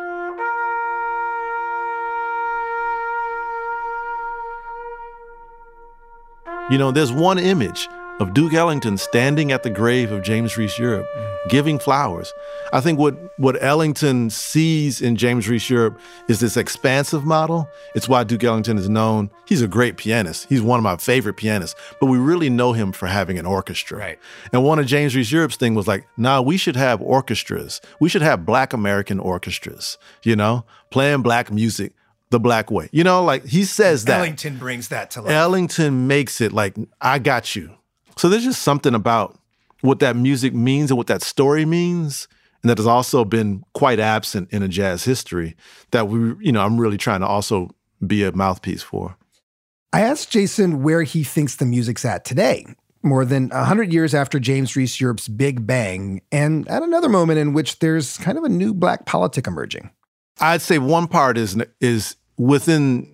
Speaker 11: You know, there's one image of Duke Ellington standing at the grave of James Reese Europe, giving flowers. I think what Ellington sees in James Reese Europe is this expansive model. It's why Duke Ellington is known. He's a great pianist. He's one of my favorite pianists, but we really know him for having an orchestra.
Speaker 3: Right.
Speaker 11: And one of James Reese Europe's thing was like, nah, we should have orchestras. We should have Black American orchestras, you know, playing Black music the Black way. You know, like he says that.
Speaker 3: Ellington brings that to life.
Speaker 11: Ellington makes it like, I got you. So there's just something about what that music means and what that story means, and that has also been quite absent in a jazz history that I'm really trying to also be a mouthpiece for.
Speaker 3: I asked Jason where he thinks the music's at today, more than 100 years after James Reese Europe's Big Bang, and at another moment in which there's kind of a new Black politic emerging.
Speaker 11: I'd say one part is within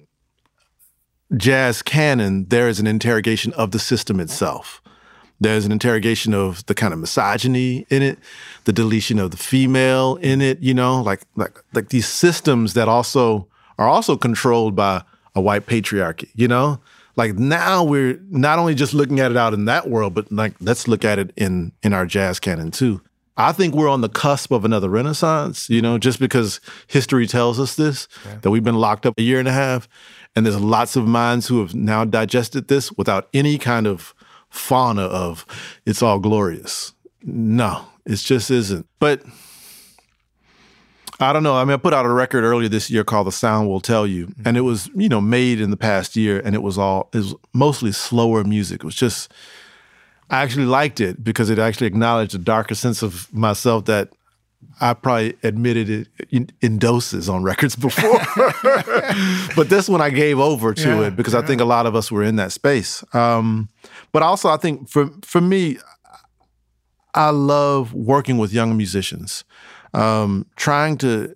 Speaker 11: jazz canon, there is an interrogation of the system itself. There's an interrogation of the kind of misogyny in it, the deletion of the female in it, you know, like these systems that are also controlled by a white patriarchy, you know? Like now we're not only just looking at it out in that world, but like let's look at it in our jazz canon too. I think we're on the cusp of another renaissance, you know, just because history tells us this, that we've been locked up a year and a half, and there's lots of minds who have now digested this without any kind of fauna of it's all glorious. No, it just isn't. But I don't know. I mean, I put out a record earlier this year called The Sound Will Tell You. And it was, you know, made in the past year, and it was mostly slower music. It was just, I actually liked it because it actually acknowledged a darker sense of myself that I probably admitted it in doses on records before. But this one I gave over to it because I think a lot of us were in that space. But also I think for me, I love working with young musicians, trying to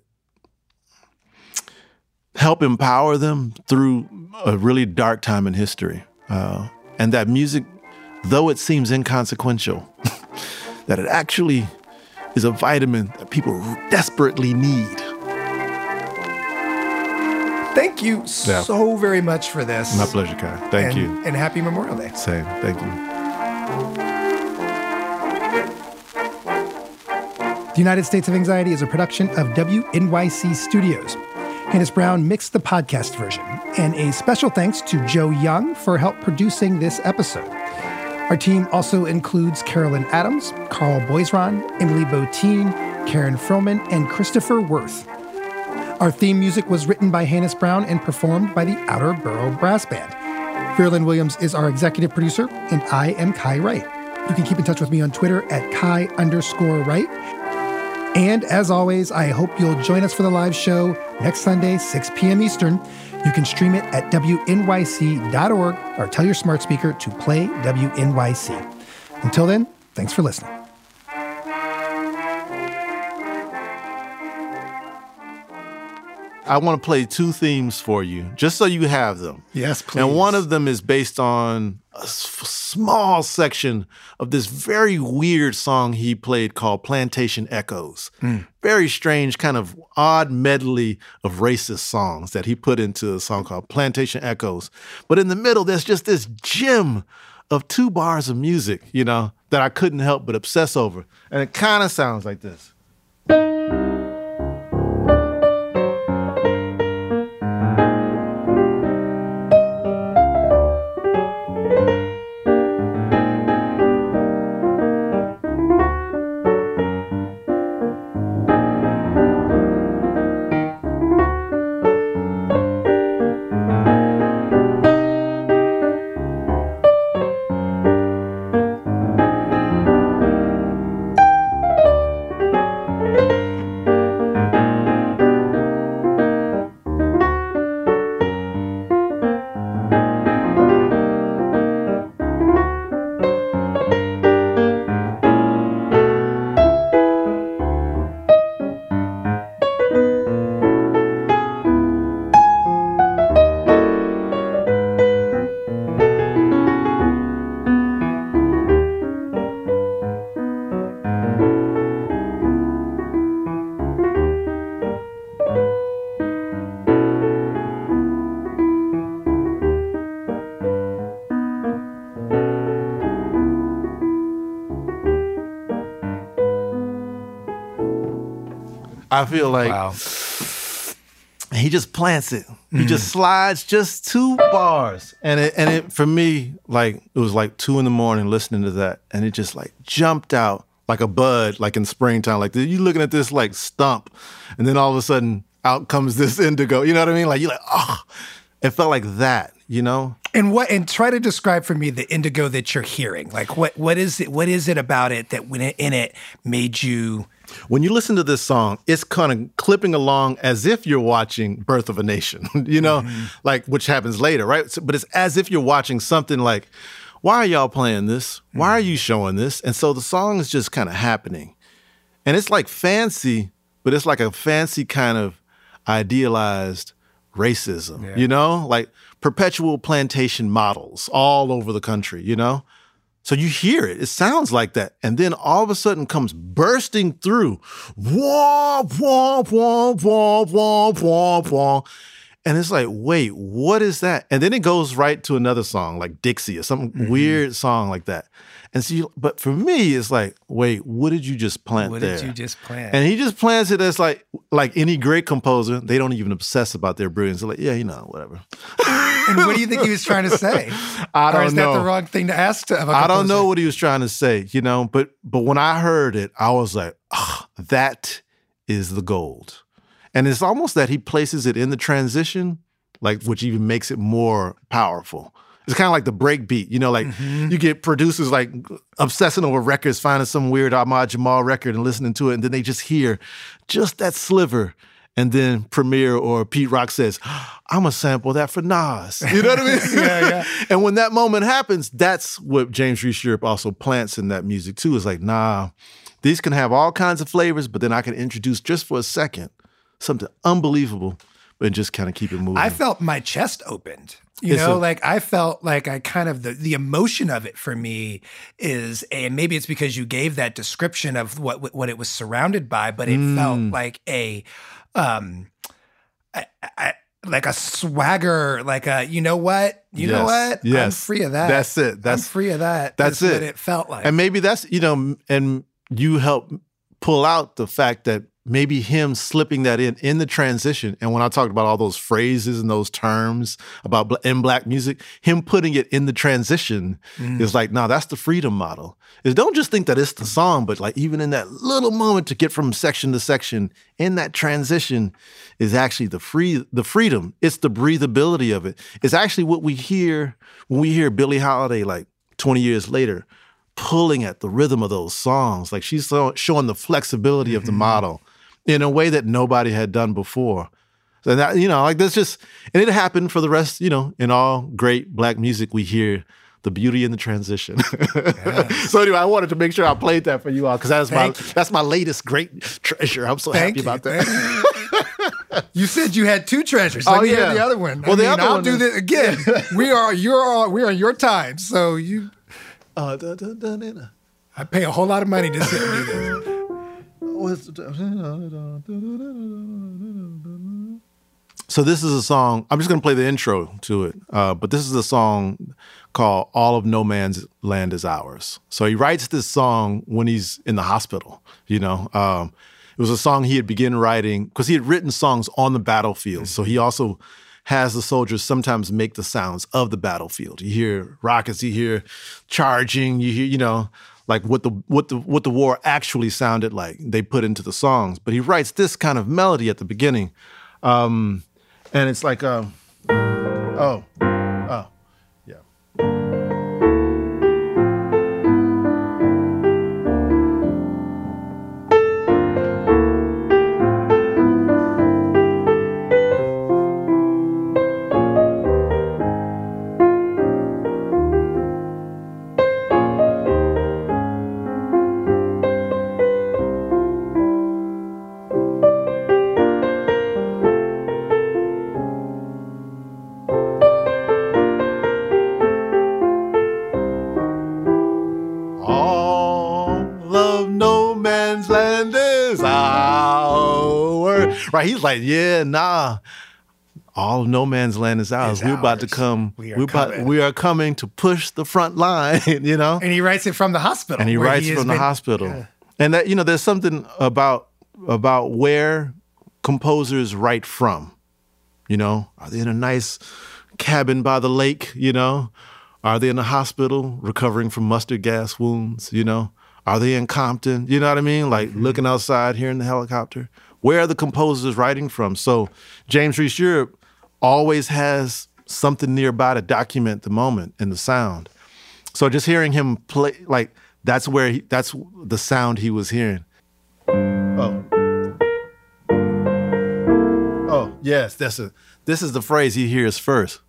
Speaker 11: help empower them through a really dark time in history. And that music, though it seems inconsequential, that it actually is a vitamin that people desperately need.
Speaker 3: Thank you so very much for this.
Speaker 11: My pleasure, Kai. Thank you.
Speaker 3: And happy Memorial Day.
Speaker 11: Same. Thank you.
Speaker 3: The United States of Anxiety is a production of WNYC Studios. Hannis Brown mixed the podcast version. And a special thanks to Joe Young for help producing this episode. Our team also includes Carolyn Adams, Carl Boisron, Emily Botine, Karen Froman, and Christopher Worth. Our theme music was written by Hannis Brown and performed by the Outer Borough Brass Band. Fairlyn Williams is our executive producer, and I am Kai Wright. You can keep in touch with me on Twitter at Kai_Wright. And as always, I hope you'll join us for the live show next Sunday, 6 p.m. Eastern. You can stream it at WNYC.org or tell your smart speaker to play WNYC. Until then, thanks for listening.
Speaker 11: I want to play two themes for you, just so you have them.
Speaker 3: Yes, please.
Speaker 11: And one of them is based on a small section of this very weird song he played called Plantation Echoes. Very strange, kind of odd medley of racist songs that he put into a song called Plantation Echoes. But in the middle, there's just this gem of 2 bars of music, you know, that I couldn't help but obsess over. And it kind of sounds like this. I feel like he just plants it. He just slides just 2 bars. And it for me, like, it was like 2 a.m. listening to that. And it just like jumped out like a bud, like in springtime. Like you looking at this like stump. And then all of a sudden out comes this indigo. You know what I mean? Like you're like, oh, it felt like that, you know?
Speaker 3: And try to describe for me the indigo that you're hearing. Like what is it about it that when it in it made you...
Speaker 11: When you listen to this song, it's kind of clipping along as if you're watching Birth of a Nation, you know, like, which happens later, right? So, but it's as if you're watching something like, why are y'all playing this? Why are you showing this? And so the song is just kind of happening. And it's like fancy, but it's like a fancy kind of idealized racism, you know, like perpetual plantation models all over the country, you know? So you hear it. It sounds like that. And then all of a sudden comes bursting through. Womp, womp, womp, womp, womp, womp, womp. And it's like, wait, what is that? And then it goes right to another song like Dixie or some weird song like that. And so, but for me, it's like, wait, what did you just plant there?
Speaker 3: What did you just plant?
Speaker 11: And he just plants it as like any great composer, they don't even obsess about their brilliance. They're like, yeah, you know, whatever.
Speaker 3: And what do you think he was trying to say?
Speaker 11: I don't know.
Speaker 3: Or is that the wrong thing to ask of a composer?
Speaker 11: I don't know what he was trying to say, you know, but when I heard it, I was like, oh, that is the gold. And it's almost that he places it in the transition, like, which even makes it more powerful. It's kind of like the break beat, you know, like you get producers like obsessing over records, finding some weird Ahmad Jamal record and listening to it, and then they just hear just that sliver. And then Premier or Pete Rock says, I'm going to sample that for Nas. You know what I mean?
Speaker 3: Yeah.
Speaker 11: And when that moment happens, that's what James Reese Europe also plants in that music too. It's like, nah, these can have all kinds of flavors, but then I can introduce just for a second something unbelievable and just kind of keep it moving.
Speaker 3: I felt my chest opened. I felt like I kind of, the emotion of it for me is, and maybe it's because you gave that description of what it was surrounded by, but it felt like like a swagger, like a, you know what? Yes. I'm free of that.
Speaker 11: That's it.
Speaker 3: I'm free of that.
Speaker 11: That's
Speaker 3: what it felt like.
Speaker 11: And maybe that's, and you help pull out the fact that maybe him slipping that in the transition. And when I talked about all those phrases and those terms about in Black music, him putting it in the transition is like, nah, that's the freedom model. Is don't just think that it's the song, but like even in that little moment to get from section to section, in that transition is actually the freedom. It's the breathability of it. It's actually what we hear when we hear Billie Holiday like 20 years later, pulling at the rhythm of those songs. Like she's showing the flexibility of the model in a way that nobody had done before. And that, like there's just, and it happened for the rest, in all great Black music, we hear the beauty in the transition. Yes. So anyway, I wanted to make sure I played that for you all, because that's my latest great treasure. I'm so happy about that.
Speaker 3: You said you had two treasures. Let me hear the other one.
Speaker 11: Well, I'll
Speaker 3: do this again. We're on your time. So you... I pay a whole lot of money to sit and do this.
Speaker 11: So this is a song, I'm just going to play the intro to it, but this is a song called All of No Man's Land Is Ours. So he writes this song when he's in the hospital, It was a song he had begun writing, because he had written songs on the battlefield. So he also has the soldiers sometimes make the sounds of the battlefield. You hear rockets, you hear charging, you hear, like what the war actually sounded like. They put into the songs. But he writes this kind of melody at the beginning. And it's like, yeah. Right, he's like, yeah, nah. All of No Man's Land is ours. We're about to come. We are coming to push the front line, And
Speaker 3: he writes it from the hospital.
Speaker 11: And he writes from the hospital. Yeah. And that, there's something about where composers write from. Are they in a nice cabin by the lake, Are they in a hospital recovering from mustard gas wounds, Are they in Compton? You know what I mean? Like looking outside, hearing the helicopter. Where are the composers writing from? So James Reese Europe always has something nearby to document the moment and the sound. So just hearing him play, like that's the sound he was hearing. Oh, yes, this is the phrase he hears first.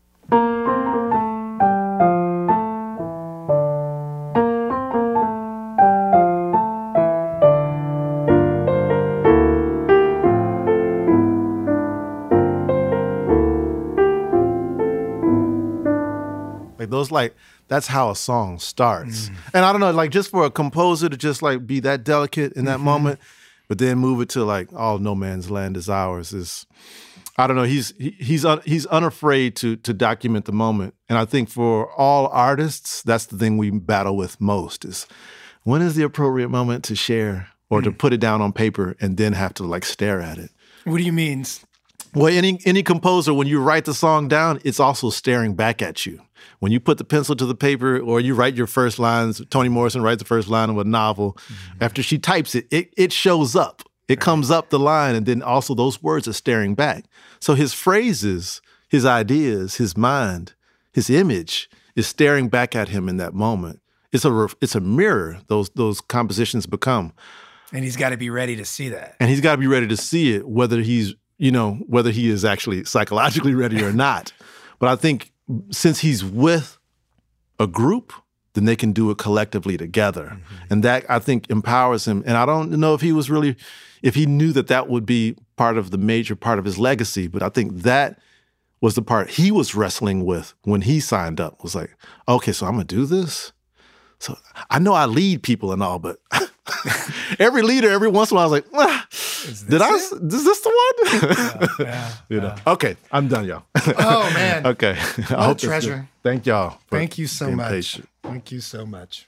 Speaker 11: That's how a song starts. And I don't know, like just for a composer to just like be that delicate in that moment, but then move it to like All No Man's Land Is Ours is, I don't know, he's unafraid to document the moment. And I think for all artists, that's the thing we battle with most is when is the appropriate moment to share or to put it down on paper and then have to like stare at it.
Speaker 3: What do you mean?
Speaker 11: Well, any composer, when you write the song down, it's also staring back at you. When you put the pencil to the paper or you write your first lines, Toni Morrison writes the first line of a novel, after she types it, it shows up. It comes up the line, and then also those words are staring back. So his phrases, his ideas, his mind, his image is staring back at him in that moment. It's a mirror, those compositions become.
Speaker 3: And he's got to be ready to see that.
Speaker 11: And he's got to be ready to see it, whether he's whether he is actually psychologically ready or not. But I think since he's with a group, then they can do it collectively together. Mm-hmm. And that, I think, empowers him. And I don't know if he knew that would be part of the major part of his legacy, but I think that was the part he was wrestling with when he signed up. Was like, okay, so I'm going to do this? So I know I lead people and all, but every leader, every once in a while, I was like, is this the one? Yeah. Okay, I'm done, y'all.
Speaker 3: Oh, man.
Speaker 11: Okay.
Speaker 3: What a treasure.
Speaker 11: Thank y'all.
Speaker 3: Thank you so much.
Speaker 11: Patient.
Speaker 3: Thank you so much.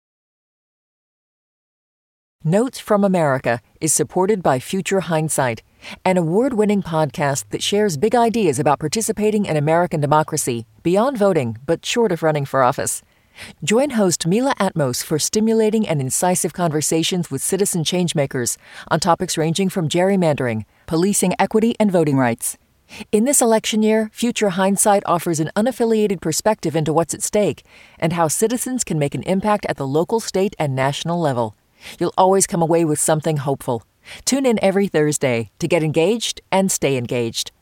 Speaker 1: Notes from America is supported by Future Hindsight, an award-winning podcast that shares big ideas about participating in American democracy beyond voting, but short of running for office. Join host Mila Atmos for stimulating and incisive conversations with citizen changemakers on topics ranging from gerrymandering, policing equity, and voting rights. In this election year, Future Hindsight offers an unaffiliated perspective into what's at stake and how citizens can make an impact at the local, state, and national level. You'll always come away with something hopeful. Tune in every Thursday to get engaged and stay engaged.